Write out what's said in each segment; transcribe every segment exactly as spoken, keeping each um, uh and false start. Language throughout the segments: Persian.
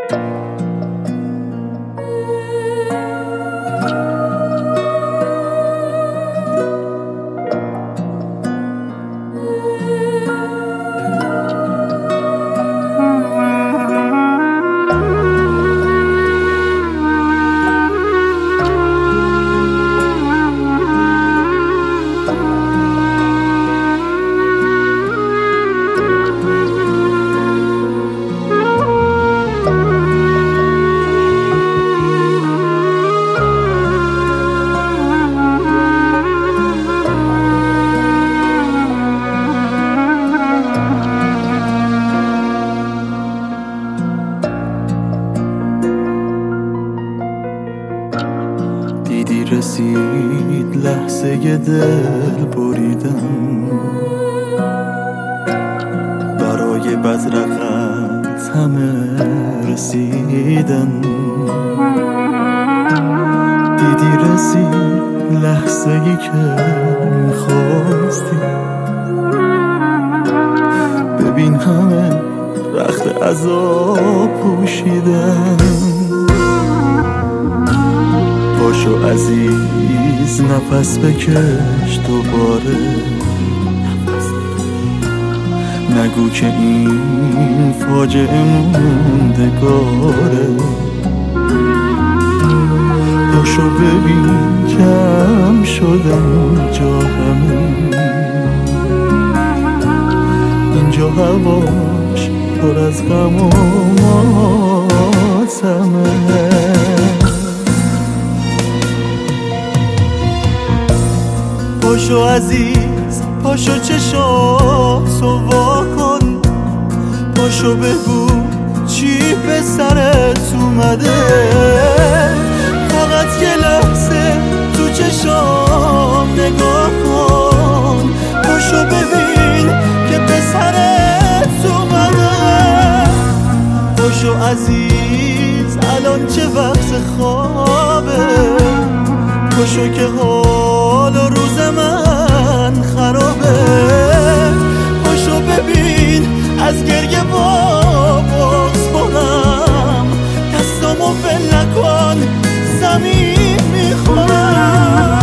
دیدی رسید لحظه دل بریدن، برای بدرقت همه رسیدن. دیدی رسید لحظه ای که میخواستی، ببین همه رخت عذاب پوشیدن. پاشو عزیز نفس بکش دوباره، نگو که این فاجعه موندگاره. پاشو ببین کم شدن جا همه، اینجا هواش پر از غم و ماتمه. پاشو عزیز پاشو چشاتو وا کن، پاشو بگو چی به سرت اومده. فقط یه لحظه تو چشام نگاه کن، پاشو ببین که به سرت اومده. پاشو عزیز الان چه وقت خوابه، پاشو که حال و روز من خرابه. پاشو ببین از گریه با بغض خورم، دستامو ول نکن زمین میخورم.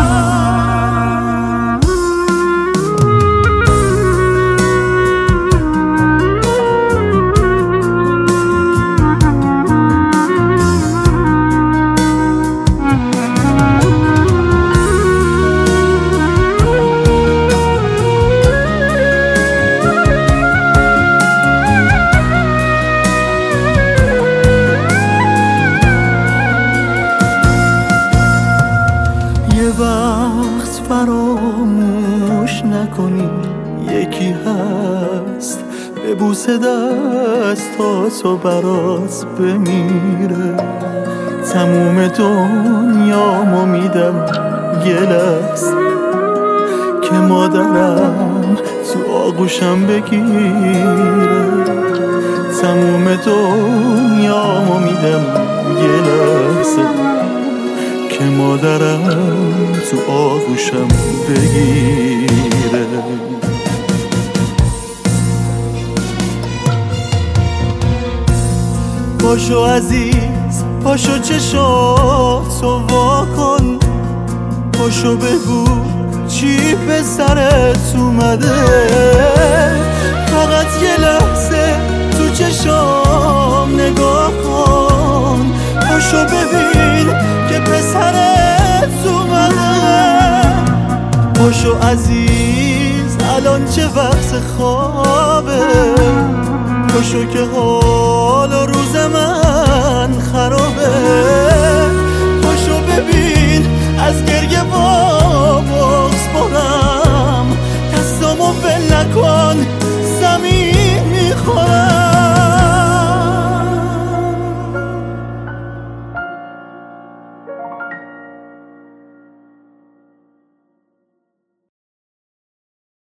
وقت فراموش نکنی، یکی هست به بوسه دستاتو برات بمیره. تموم دنیامو میدم گل است که مادرم تو آغوشم بگیره. تموم دنیامو میدم گل است که مادرم تو آغوشم بگیره. پاشو عزیز پاشو چشاتو وا کن، پاشو بگو چی به سرت اومده. فقط یه لحظه تو چشام نگاه کن، پاشو ببین که پسرت اومده. پاشو عزیز الان چه وقت خوابه، پاشو که حال و روز من خرابه.